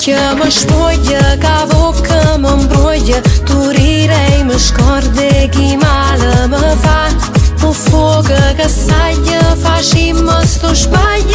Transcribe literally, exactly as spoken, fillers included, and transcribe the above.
que m'espotlla, cada boca m'embrolla, t'obriré i m'escorda qui mala me fa, m'afoga que s'alla, fa així m'esto espatlla.